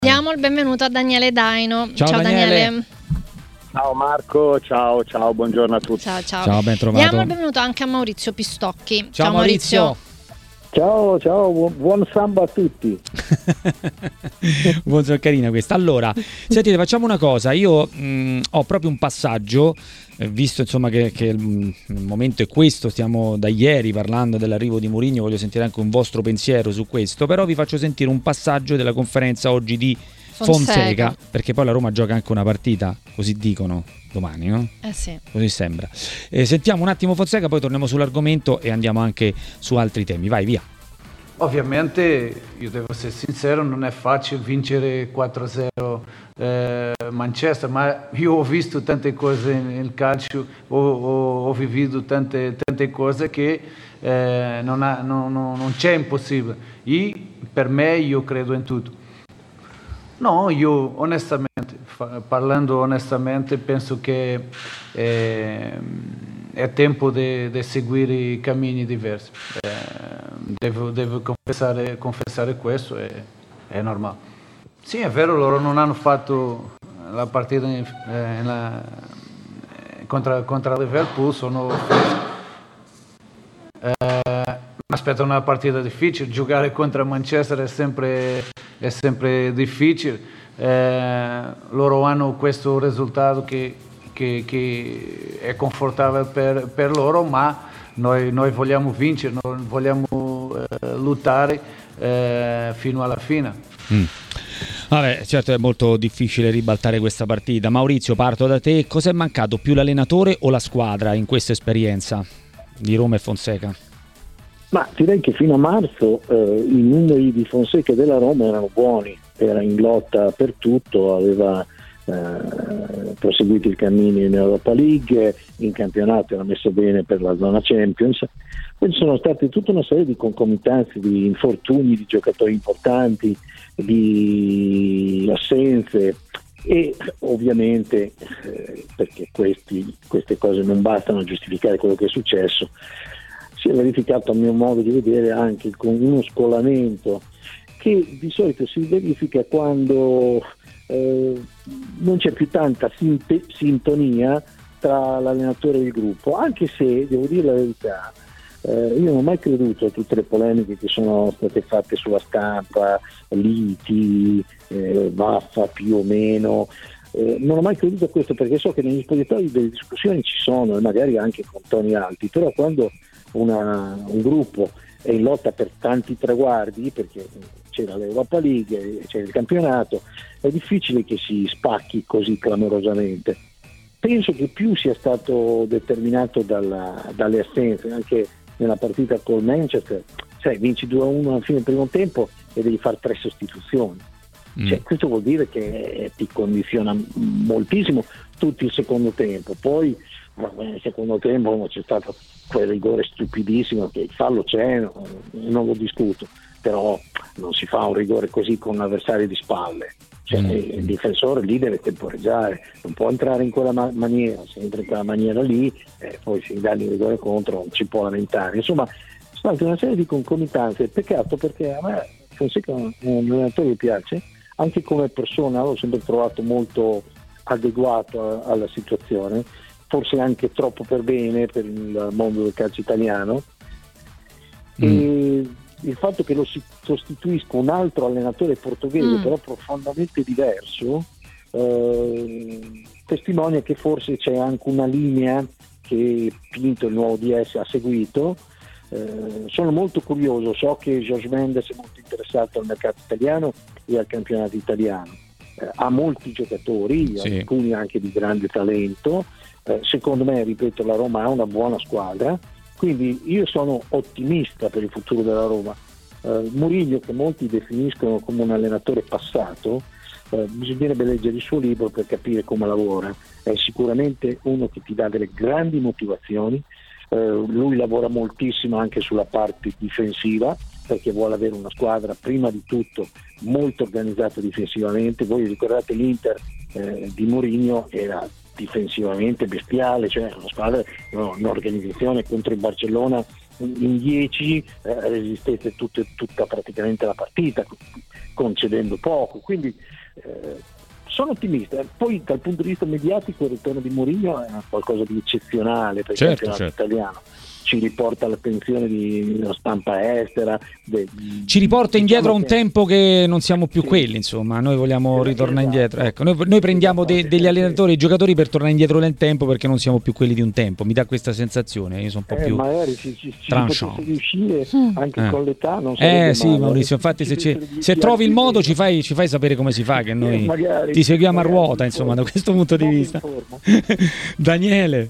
Diamo il benvenuto a Daniele Daino. Ciao Daniele. Ciao Marco, ciao, buongiorno a tutti. Ciao, ben trovato. Diamo il benvenuto anche a Maurizio Pistocchi. Ciao Maurizio. Ciao, buon samba a tutti. Buongiorno, carina questa. Allora, sentite, facciamo una cosa. Io ho proprio un passaggio, visto insomma che il momento è questo, stiamo da ieri parlando dell'arrivo di Mourinho, voglio sentire anche un vostro pensiero su questo, però vi faccio sentire un passaggio della conferenza oggi di Fonseca, perché poi la Roma gioca anche una partita, così dicono, domani, no? Sì. Così sembra. Sentiamo un attimo Fonseca, poi torniamo sull'argomento e andiamo anche su altri temi. Vai, via. Ovviamente, io devo essere sincero, non è facile vincere 4-0 Manchester, ma io ho visto tante cose nel calcio, ho vivido tante cose che non c'è impossibile. E per me, io credo in tutto. No, io onestamente, parlando onestamente, penso che è tempo di seguire cammini diversi. Devo confessare questo, è normale. Sì, è vero, loro non hanno fatto la partita contro Liverpool, sono aspetta una partita difficile, giocare contro Manchester è sempre difficile, loro hanno questo risultato che è confortabile per loro, ma noi vogliamo vincere, noi vogliamo lottare fino alla fine. Vabbè, certo è molto difficile ribaltare questa partita. Maurizio, parto da te. Cos'è mancato, più l'allenatore o la squadra in questa esperienza di Roma e Fonseca? Ma direi che fino a marzo i numeri di Fonseca e della Roma erano buoni, era in lotta per tutto, aveva proseguito il cammino in Europa League, in campionato era messo bene per la zona Champions. Poi ci sono state tutta una serie di concomitanze, di infortuni di giocatori importanti, di assenze e ovviamente perché queste cose non bastano a giustificare quello che è successo, si è verificato a mio modo di vedere anche con uno scollamento che di solito si verifica quando non c'è più tanta sintonia tra l'allenatore e il gruppo, anche se devo dire la verità, io non ho mai creduto a tutte le polemiche che sono state fatte sulla stampa, liti, vaffa più o meno. Non ho mai creduto a questo perché so che negli spogliatoi delle discussioni ci sono e magari anche con toni alti, però quando un gruppo è in lotta per tanti traguardi, perché c'era l'Europa League, c'era il campionato, è difficile che si spacchi così clamorosamente. Penso che più sia stato determinato dalle assenze, anche nella partita col Manchester, vinci 2-1 alla fine del primo tempo e devi fare 3 sostituzioni. Questo vuol dire che ti condiziona moltissimo tutto il secondo tempo. Poi nel secondo tempo c'è stato quel rigore stupidissimo, che il fallo c'è, non lo discuto, però non si fa un rigore così con un avversario di spalle. Il difensore lì deve temporeggiare, non può entrare in quella maniera, se entra in quella maniera lì poi si dà il rigore contro, non ci può lamentare. Insomma, sono state una serie di concomitanze. Peccato, perché a me Fonseca è un allenatore che piace, anche come persona l'ho sempre trovato molto adeguato alla situazione, forse anche troppo per bene per il mondo del calcio italiano. E il fatto che lo si sostituisca un altro allenatore portoghese però profondamente diverso testimonia che forse c'è anche una linea che Pinto, il nuovo DS, ha seguito. Sono molto curioso, so che Jorge Mendes è molto interessato al mercato italiano e al campionato italiano, ha molti giocatori, alcuni anche di grande talento. Secondo me, ripeto, la Roma ha una buona squadra, quindi io sono ottimista per il futuro della Roma. Mourinho, che molti definiscono come un allenatore passato, bisognerebbe leggere il suo libro per capire come lavora. È sicuramente uno che ti dà delle grandi motivazioni. Lui lavora moltissimo anche sulla parte difensiva, perché vuole avere una squadra prima di tutto molto organizzata difensivamente. Voi ricordate l'Inter di Mourinho era difensivamente bestiale, cioè una squadra, un'organizzazione contro il Barcellona in 10 resistette tutta praticamente la partita, concedendo poco, quindi sono ottimista. Poi dal punto di vista mediatico il ritorno di Mourinho è qualcosa di eccezionale per il campionato italiano, ci riporta l'attenzione della stampa estera, ci riporta indietro a un tempo che non siamo più quelli, insomma, noi vogliamo ritornare indietro, ecco, noi prendiamo degli allenatori e giocatori per tornare indietro nel tempo, perché non siamo più quelli di un tempo, mi dà questa sensazione, io sono un po' più magari ci potesse riuscire anche con l'età, non so. Sì, male. Maurizio, infatti se trovi il modo ci fai sapere come si fa, che noi ti seguiamo a ruota, insomma, da questo punto di vista. Daniele.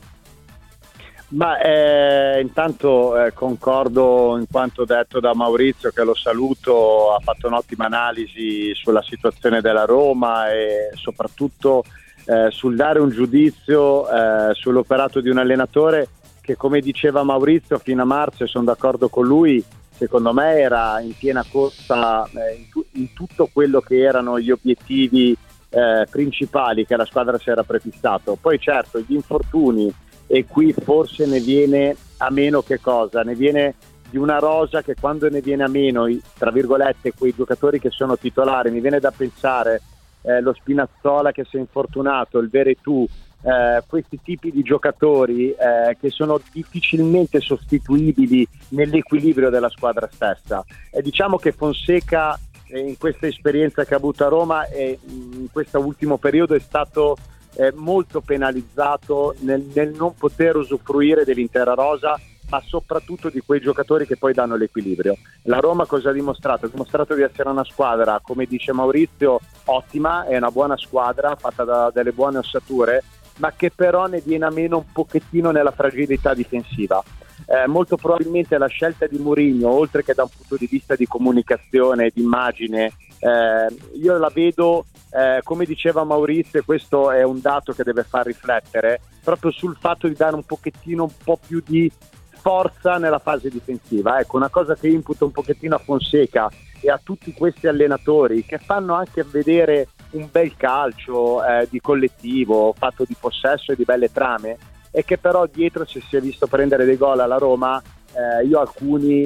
Ma intanto concordo in quanto detto da Maurizio, che lo saluto, ha fatto un'ottima analisi sulla situazione della Roma e soprattutto sul dare un giudizio sull'operato di un allenatore che, come diceva Maurizio, fino a marzo, e sono d'accordo con lui, secondo me era in piena corsa in tutto quello che erano gli obiettivi principali che la squadra si era prefissato. Poi certo, gli infortuni, e qui forse ne viene a meno che cosa? Ne viene di una rosa che, quando ne viene a meno, tra virgolette, quei giocatori che sono titolari, mi viene da pensare lo Spinazzola che si è infortunato, il Veretout, questi tipi di giocatori che sono difficilmente sostituibili nell'equilibrio della squadra stessa. E diciamo che Fonseca, in questa esperienza che ha avuto a Roma e in questo ultimo periodo, è stato molto penalizzato nel non poter usufruire dell'intera rosa, ma soprattutto di quei giocatori che poi danno l'equilibrio. La Roma cosa ha dimostrato? Ha dimostrato di essere una squadra, come dice Maurizio, ottima, è una buona squadra fatta da delle buone ossature, ma che però ne viene a meno un pochettino nella fragilità difensiva. Molto probabilmente la scelta di Mourinho, oltre che da un punto di vista di comunicazione e di immagine, io la vedo, come diceva Maurizio, e questo è un dato che deve far riflettere, proprio sul fatto di dare un po' più di forza nella fase difensiva. Ecco, una cosa che imputa un pochettino a Fonseca e a tutti questi allenatori che fanno anche vedere un bel calcio di collettivo, fatto di possesso e di belle trame, e che però dietro si è visto prendere dei gol alla Roma. Io alcuni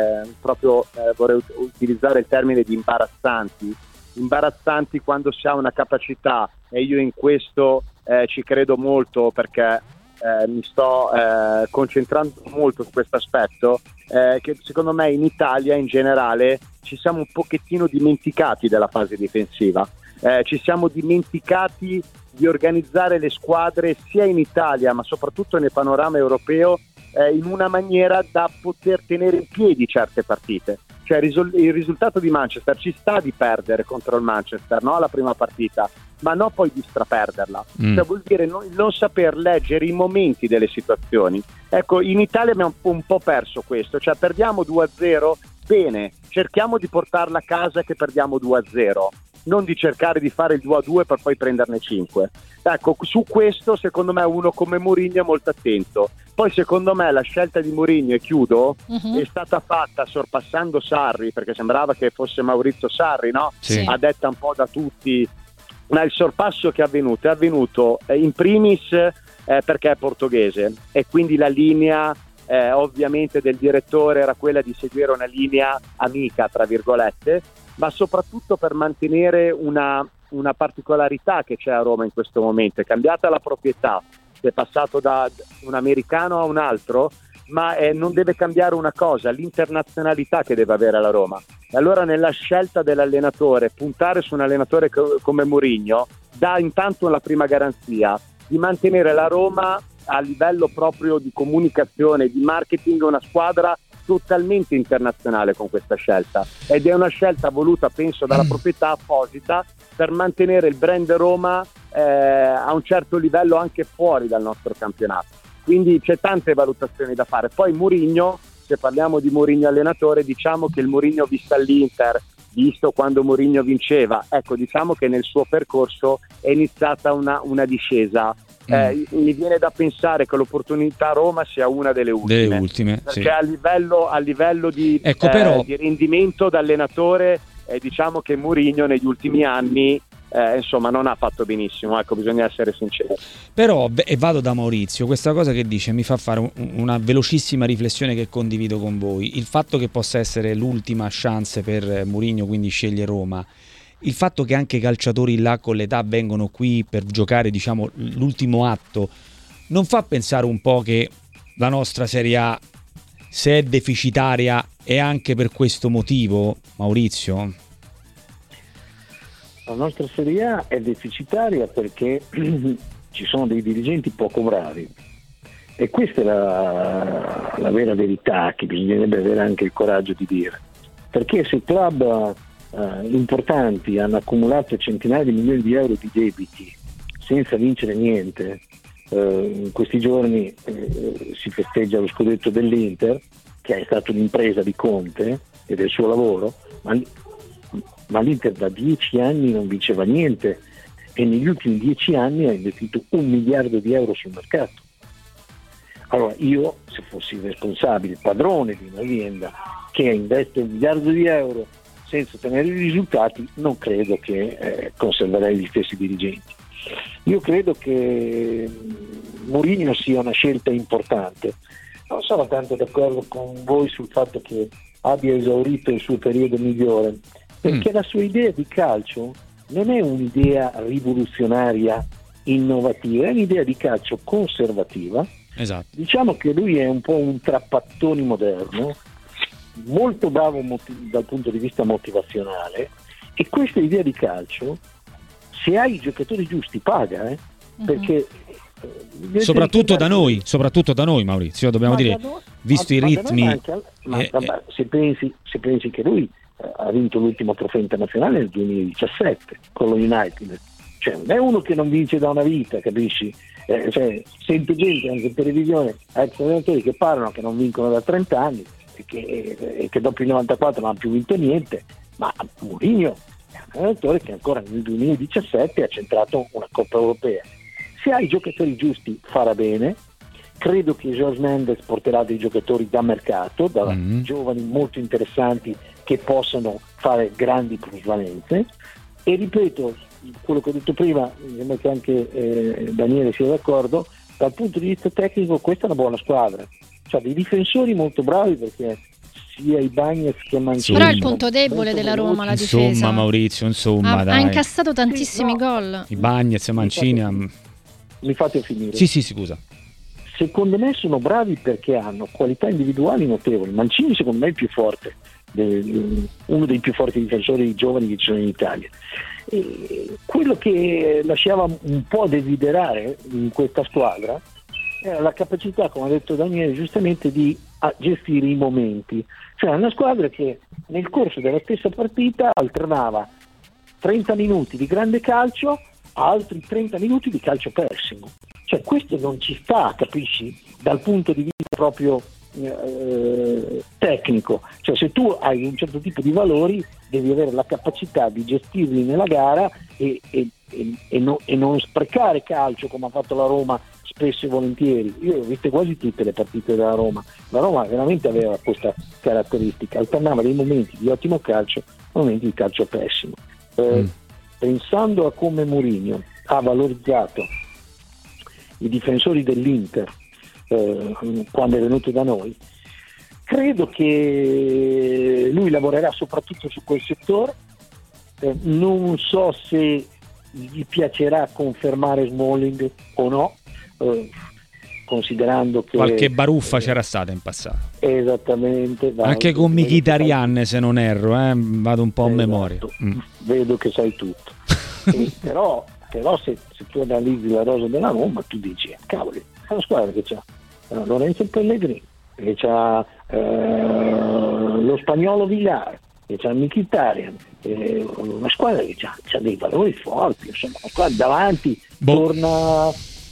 vorrei utilizzare il termine di imbarazzanti quando si ha una capacità, e io in questo ci credo molto, perché mi sto concentrando molto su questo aspetto, che secondo me in Italia in generale ci siamo un pochettino dimenticati della fase difensiva, ci siamo dimenticati di organizzare le squadre sia in Italia ma soprattutto nel panorama europeo in una maniera da poter tenere in piedi certe partite. Cioè il risultato di Manchester, ci sta di perdere contro il Manchester, no? La prima partita, ma no poi di straperderla. Cioè vuol dire non saper leggere i momenti delle situazioni. Ecco, in Italia abbiamo un po' perso questo, cioè perdiamo 2-0, bene, cerchiamo di portarla a casa che perdiamo 2-0, non di cercare di fare il 2-2 per poi prenderne 5. Ecco, su questo secondo me uno come Mourinho è molto attento. Poi secondo me la scelta di Mourinho, e chiudo, è stata fatta sorpassando Sarri, perché sembrava che fosse Maurizio Sarri, no? Sì. A detta un po' da tutti, ma il sorpasso che è avvenuto in primis perché è portoghese, e quindi la linea ovviamente del direttore era quella di seguire una linea amica, tra virgolette, ma soprattutto per mantenere una particolarità che c'è a Roma in questo momento. È cambiata la proprietà, è passato da un americano a un altro, ma non deve cambiare una cosa, l'internazionalità che deve avere la Roma. E allora nella scelta dell'allenatore, puntare su un allenatore come Mourinho dà intanto la prima garanzia di mantenere la Roma a livello proprio di comunicazione, di marketing, una squadra totalmente internazionale con questa scelta, ed è una scelta voluta, penso, dalla proprietà apposita per mantenere il brand Roma a un certo livello anche fuori dal nostro campionato. Quindi c'è tante valutazioni da fare. Poi Mourinho, se parliamo di Mourinho allenatore, diciamo che il Mourinho visto all'Inter, visto quando Mourinho vinceva, ecco, diciamo che nel suo percorso è iniziata una discesa. Mi viene da pensare che l'opportunità Roma sia una delle ultime, perché sì. a livello di, ecco, però, di rendimento da allenatore, diciamo che Mourinho negli ultimi anni insomma non ha fatto benissimo, ecco, bisogna essere sinceri. Però, e vado da Maurizio, questa cosa che dice mi fa fare una velocissima riflessione che condivido con voi. Il fatto che possa essere l'ultima chance per Mourinho, quindi sceglie Roma, il fatto che anche i calciatori là con l'età vengono qui per giocare, diciamo, l'ultimo atto, non fa pensare un po' che la nostra Serie A, se è deficitaria, è anche per questo motivo, Maurizio? La nostra Serie A è deficitaria perché ci sono dei dirigenti poco bravi, e questa è la vera verità che bisognerebbe avere anche il coraggio di dire, perché se club importanti hanno accumulato centinaia di milioni di euro di debiti senza vincere niente, in questi giorni si festeggia lo scudetto dell'Inter, che è stata un'impresa di Conte e del suo lavoro, ma l'Inter da 10 anni non vinceva niente e negli ultimi 10 anni ha investito 1 miliardo di euro sul mercato. Allora io, se fossi responsabile, padrone di un'azienda che investe 1 miliardo di euro senza ottenere i risultati, non credo che conserverei gli stessi dirigenti. Io credo che Mourinho sia una scelta importante. Non sono tanto d'accordo con voi sul fatto che abbia esaurito il suo periodo migliore, perché la sua idea di calcio non è un'idea rivoluzionaria, innovativa, è un'idea di calcio conservativa. Esatto. Diciamo che lui è un po' un Trapattoni moderno, molto bravo dal punto di vista motivazionale, e questa idea di calcio, se hai i giocatori giusti, paga, perché soprattutto da noi, Maurizio, dobbiamo dire, visto i ritmi. Se pensi che lui ha vinto l'ultimo trofeo internazionale nel 2017 con lo United, cioè non è uno che non vince da una vita, capisci? Sento gente anche in televisione, ex allenatori che parlano che non vincono da 30 anni e che dopo il 94 non hanno più vinto niente, ma Mourinho è un allenatore che ancora nel 2017 ha centrato una Coppa Europea. Se hai i giocatori giusti farà bene. Credo che Jorge Mendes porterà dei giocatori da mercato, da giovani molto interessanti che possano fare grandi plusvalenze, e ripeto quello che ho detto prima, mi sembra che anche Daniele sia d'accordo, dal punto di vista tecnico questa è una buona squadra, c'ha dei difensori molto bravi, perché sia i Bagnez che Mancini. Però è il punto debole della Roma, la difesa. Insomma, Maurizio, ha incassato tantissimi gol. I Bagnez e Mancini. Mi fate finire? Sì, scusa. Secondo me sono bravi perché hanno qualità individuali notevoli. Mancini secondo me è il più forte, uno dei più forti difensori giovani che ci sono in Italia. E quello che lasciava un po' desiderare in questa squadra era la capacità, come ha detto Daniele giustamente, di gestire i momenti. Cioè una squadra che nel corso della stessa partita alternava 30 minuti di grande calcio a altri 30 minuti di calcio pessimo. Cioè questo non ci sta, capisci? Dal punto di vista proprio tecnico. Cioè se tu hai un certo tipo di valori devi avere la capacità di gestirli nella gara e non sprecare calcio come ha fatto la Roma spesso e volentieri. Io ho viste quasi tutte le partite della Roma. La Roma veramente aveva questa caratteristica, alternava dei momenti di ottimo calcio, momenti di calcio pessimo. Pensando a come Mourinho ha valorizzato i difensori dell'Inter quando è venuto da noi, credo che lui lavorerà soprattutto su quel settore. Non so se gli piacerà confermare Smalling o no, considerando che qualche baruffa c'era stata in passato. Esattamente. Anche con Mkhitaryan, se non erro, vado un po' a memoria. Vedo che sai tutto. Però se tu analizzi la rosa della Roma, tu dici cavoli, è una squadra che c'ha Lorenzo Pellegrini, che c'ha lo spagnolo Villar, che c'ha Mkhitaryan, una squadra che c'ha dei valori forti, insomma, una squadra davanti torna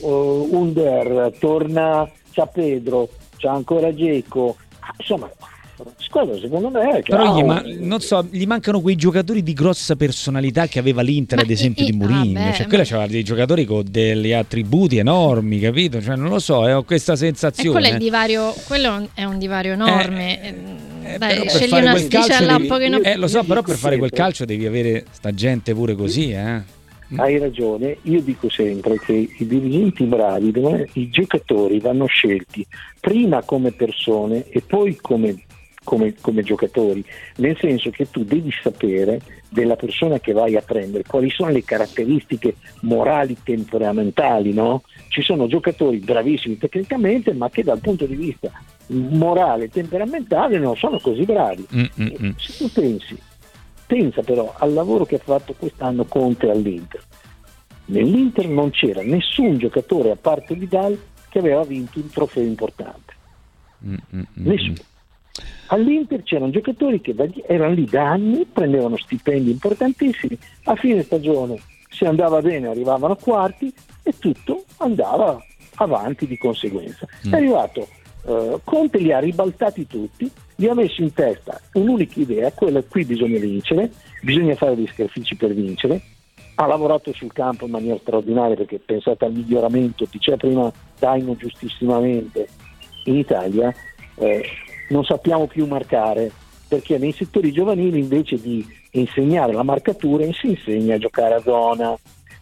Under, c'ha Pedro, c'ha ancora Dzeko, insomma squadra secondo me però non so, gli mancano quei giocatori di grossa personalità che aveva l'Inter, ad esempio di Mourinho, cioè quella c'aveva dei giocatori con degli attributi enormi, capito? Cioè non lo so, ho questa sensazione. Quello è un divario enorme. Dai, scegli fare una quel calcio sticella un pochino. Lo so, però per fare quel calcio devi avere sta gente pure così, hai ragione. Io dico sempre che i dirigenti bravi, i giocatori vanno scelti prima come persone e poi come giocatori, nel senso che tu devi sapere della persona che vai a prendere quali sono le caratteristiche morali temperamentali, no? Ci sono giocatori bravissimi tecnicamente ma che dal punto di vista morale e temperamentale non sono così bravi. Se tu pensa però al lavoro che ha fatto quest'anno Conte all'Inter. Nell'Inter non c'era nessun giocatore a parte Vidal che aveva vinto un trofeo importante. Nessuno. All'Inter c'erano giocatori che erano lì da anni, prendevano stipendi importantissimi, a fine stagione se andava bene arrivavano quarti e tutto andava avanti di conseguenza. È arrivato Conte, li ha ribaltati tutti, gli ha messo in testa un'unica idea, quella: qui bisogna vincere, bisogna fare dei sacrifici per vincere. Ha lavorato sul campo in maniera straordinaria, perché pensate al miglioramento, diceva prima Daino giustissimamente, in Italia non sappiamo più marcare, perché nei settori giovanili invece di insegnare la marcatura si insegna a giocare a zona.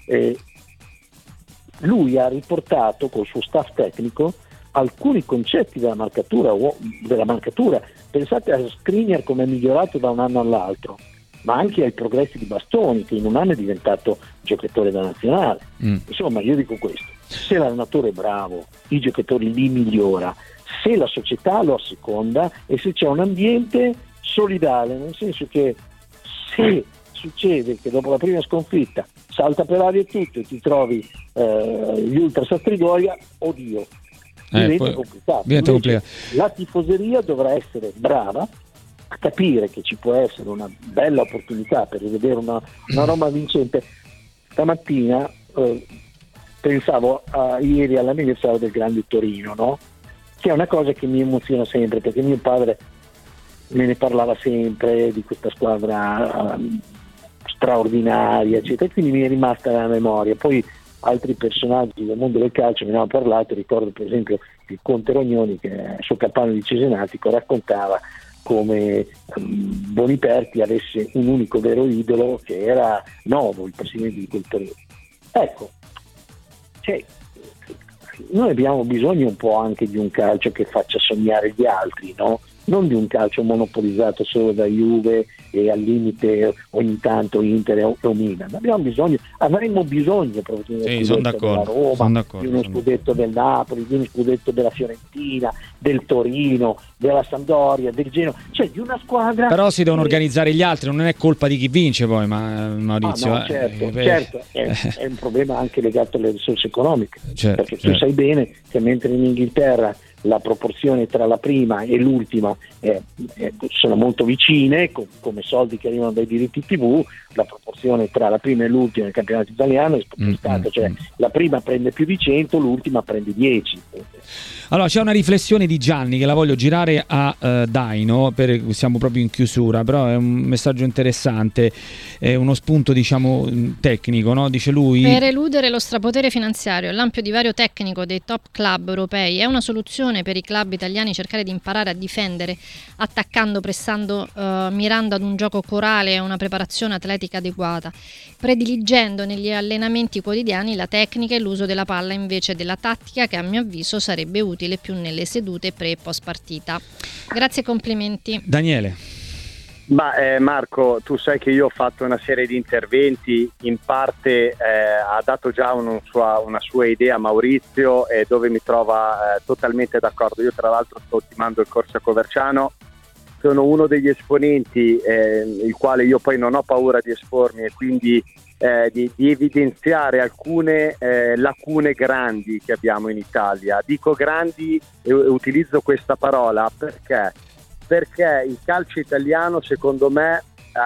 Lui ha riportato col suo staff tecnico alcuni concetti della marcatura. Pensate a Skriniar come è migliorato da un anno all'altro, ma anche ai progressi di Bastoni, che in un anno è diventato giocatore da nazionale. Insomma, io dico questo: se l'allenatore è bravo, i giocatori li migliora, se la società lo asseconda e se c'è un ambiente solidale, nel senso che se succede che dopo la prima sconfitta salta per aria tutto e ti trovi gli ultras a Trigoria, oddio, diventa complicato. La tifoseria dovrà essere brava a capire che ci può essere una bella opportunità per rivedere una Roma vincente. Stamattina pensavo ieri all'anniversario del Grande Torino, no? Che è una cosa che mi emoziona sempre, perché mio padre me ne parlava sempre di questa squadra straordinaria, eccetera, e quindi mi è rimasta nella memoria. Poi altri personaggi del mondo del calcio mi hanno parlato, ricordo per esempio il Conte Rognoni, che è suo capano di Cesenatico, raccontava come Boniperti avesse un unico vero idolo, che era Novo, il presidente di quel Torino. Ecco, noi abbiamo bisogno un po' anche di un calcio che faccia sognare gli altri, no? Non di un calcio monopolizzato solo da Juve e al limite ogni tanto Inter o Milan. Avremmo bisogno proprio di uno scudetto della Roma, di uno scudetto del Napoli, di uno scudetto della Fiorentina, del Torino, della Sampdoria, del Genoa, cioè di una squadra. Però si devono organizzare gli altri, non è colpa di chi vince poi, Maurizio. No, certo, è un problema anche legato alle risorse economiche, perché tu sai bene che mentre in Inghilterra la proporzione tra la prima e l'ultima sono molto vicine, come soldi che arrivano dai diritti TV, la proporzione tra la prima e l'ultima nel campionato italiano è spostata, cioè la prima prende più di 100, l'ultima prende 10. Allora c'è una riflessione di Gianni che la voglio girare a Daino, siamo proprio in chiusura, però è un messaggio interessante, è uno spunto diciamo tecnico, no? Dice lui: per eludere lo strapotere finanziario e l'ampio divario tecnico dei top club europei è una soluzione per i club italiani cercare di imparare a difendere attaccando, pressando, mirando ad un gioco corale e una preparazione atletica adeguata, prediligendo negli allenamenti quotidiani la tecnica e l'uso della palla invece della tattica, che a mio avviso sarebbe utile più nelle sedute pre e post partita. Grazie e complimenti. Daniele. Marco, tu sai che io ho fatto una serie di interventi, in parte ha dato già una sua idea a Maurizio, dove mi trova totalmente d'accordo. Io tra l'altro sto ultimando il corso a Coverciano, sono uno degli esponenti, il quale io poi non ho paura di espormi e quindi di evidenziare alcune lacune grandi che abbiamo in Italia. Dico grandi e utilizzo questa parola perché il calcio italiano secondo me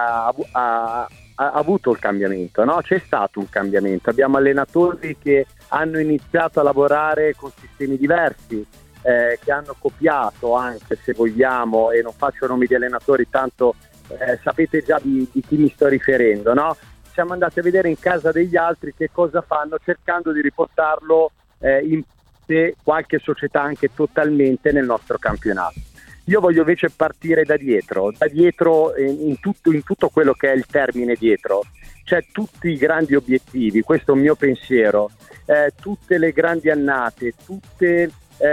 ha avuto il cambiamento, no? C'è stato un cambiamento, abbiamo allenatori che hanno iniziato a lavorare con sistemi diversi, che hanno copiato anche, se vogliamo, e non faccio nomi di allenatori, tanto sapete già di chi mi sto riferendo, no? Siamo andati a vedere in casa degli altri che cosa fanno, cercando di riportarlo in qualche società anche totalmente nel nostro campionato. Io voglio invece partire da dietro in tutto quello che è il termine dietro, cioè tutti i grandi obiettivi, questo è un mio pensiero, tutte le grandi annate, tutte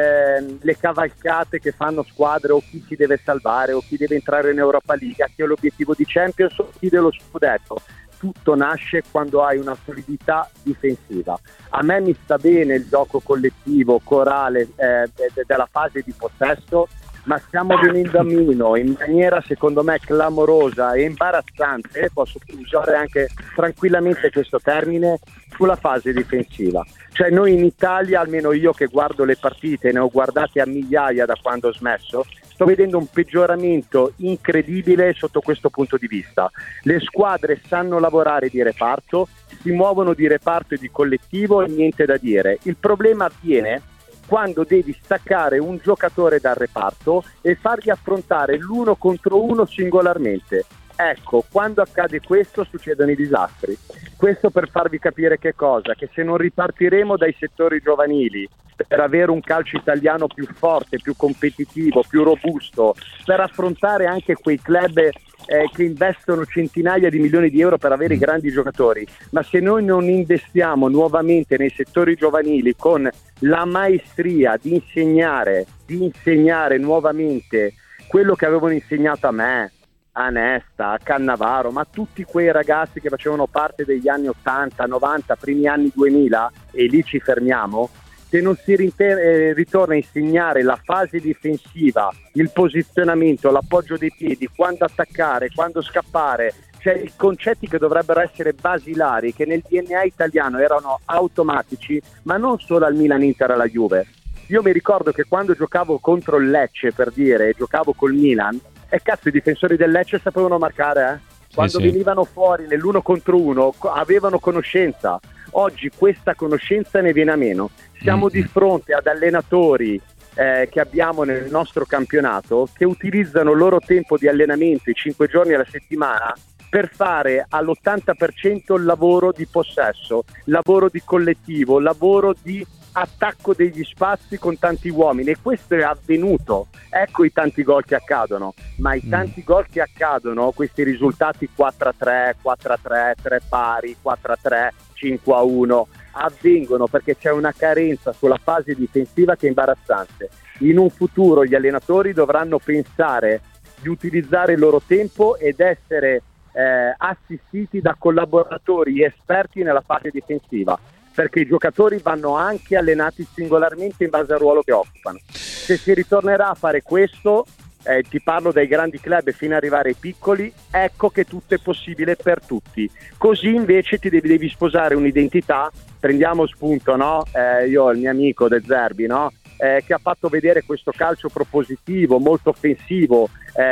le cavalcate che fanno squadre, o chi si deve salvare o chi deve entrare in Europa League, chi ha l'obiettivo di Champions o chi dello scudetto, tutto nasce quando hai una solidità difensiva. A me mi sta bene il gioco collettivo, corale, della fase di possesso, ma stiamo venendo a meno in maniera secondo me clamorosa e imbarazzante, posso usare anche tranquillamente questo termine, sulla fase difensiva. Cioè noi in Italia, almeno io che guardo le partite, ne ho guardate a migliaia da quando ho smesso, sto vedendo un peggioramento incredibile sotto questo punto di vista. Le squadre sanno lavorare di reparto, si muovono di reparto e di collettivo e niente da dire. Il problema avviene quando devi staccare un giocatore dal reparto e fargli affrontare l'uno contro uno singolarmente. Ecco, quando accade questo succedono i disastri. Questo per farvi capire che cosa? Che se non ripartiremo dai settori giovanili per avere un calcio italiano più forte, più competitivo, più robusto, per affrontare anche quei club che investono centinaia di milioni di euro per avere i grandi giocatori, ma se noi non investiamo nuovamente nei settori giovanili con la maestria di insegnare nuovamente quello che avevano insegnato a me, a Nesta, a Cannavaro, ma tutti quei ragazzi che facevano parte degli anni 80, 90, primi anni 2000, e lì ci fermiamo, se non si ritorna a insegnare la fase difensiva, il posizionamento, l'appoggio dei piedi, quando attaccare, quando scappare, cioè i concetti che dovrebbero essere basilari, che nel DNA italiano erano automatici, ma non solo al Milan, Inter, alla Juve. Io mi ricordo che quando giocavo contro il Lecce, per dire, giocavo col Milan, e cazzo, i difensori del Lecce sapevano marcare, quando venivano fuori nell'uno contro uno avevano conoscenza. Oggi questa conoscenza ne viene a meno. Siamo di fronte ad allenatori che abbiamo nel nostro campionato che utilizzano il loro tempo di allenamento, i 5 giorni alla settimana, per fare all'80% il lavoro di possesso, lavoro di collettivo, lavoro di attacco degli spazi con tanti uomini, e questo è avvenuto. Ecco i tanti gol che accadono, ma i tanti gol che accadono, questi risultati 4-3, 4-3, 3 pari, 4-3, 5-1, avvengono perché c'è una carenza sulla fase difensiva che è imbarazzante. In un futuro gli allenatori dovranno pensare di utilizzare il loro tempo ed essere assistiti da collaboratori esperti nella fase difensiva, perché i giocatori vanno anche allenati singolarmente in base al ruolo che occupano. Se si ritornerà a fare questo, ti parlo dai grandi club fino ad arrivare ai piccoli, ecco che tutto è possibile per tutti. Così invece ti devi sposare un'identità. Prendiamo spunto, no? Io ho il mio amico De Zerbi, no? Che ha fatto vedere questo calcio propositivo, molto offensivo,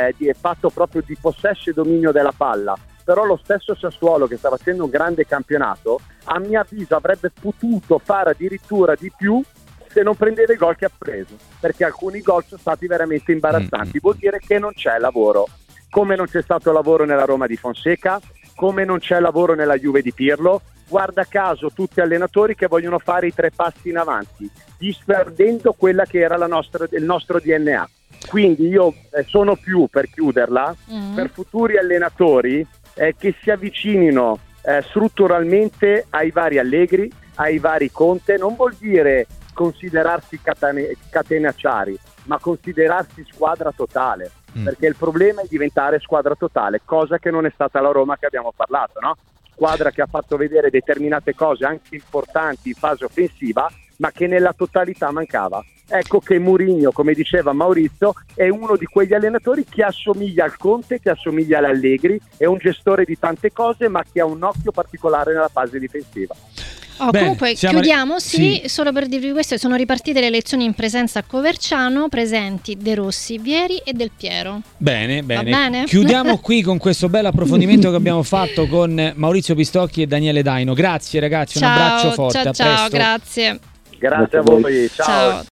fatto proprio di possesso e dominio della palla. Però lo stesso Sassuolo, che sta facendo un grande campionato, a mio avviso avrebbe potuto fare addirittura di più se non prendeva i gol che ha preso, perché alcuni gol sono stati veramente imbarazzanti. Vuol dire che non c'è lavoro, come non c'è stato lavoro nella Roma di Fonseca, come non c'è lavoro nella Juve di Pirlo. Guarda caso tutti allenatori che vogliono fare i 3 passi in avanti, disperdendo quella che era il nostro DNA. Quindi io sono più, per chiuderla, per futuri allenatori che si avvicinino strutturalmente ai vari Allegri, ai vari Conte. Non vuol dire considerarsi catenacciari, ma considerarsi squadra totale, perché il problema è diventare squadra totale, cosa che non è stata la Roma che abbiamo parlato, no? Squadra che ha fatto vedere determinate cose anche importanti in fase offensiva, ma che nella totalità mancava. Ecco che Mourinho, come diceva Maurizio, è uno di quegli allenatori che assomiglia al Conte, che assomiglia all'Allegri, è un gestore di tante cose, ma che ha un occhio particolare nella fase difensiva. Bene, comunque chiudiamo, sì, solo per dirvi questo: sono ripartite le lezioni in presenza a Coverciano, presenti De Rossi, Vieri e Del Piero. Bene. Chiudiamo qui con questo bel approfondimento che abbiamo fatto con Maurizio Pistocchi e Daniele Daino. Grazie ragazzi, un abbraccio forte, a presto. Grazie. Grazie a voi, ciao.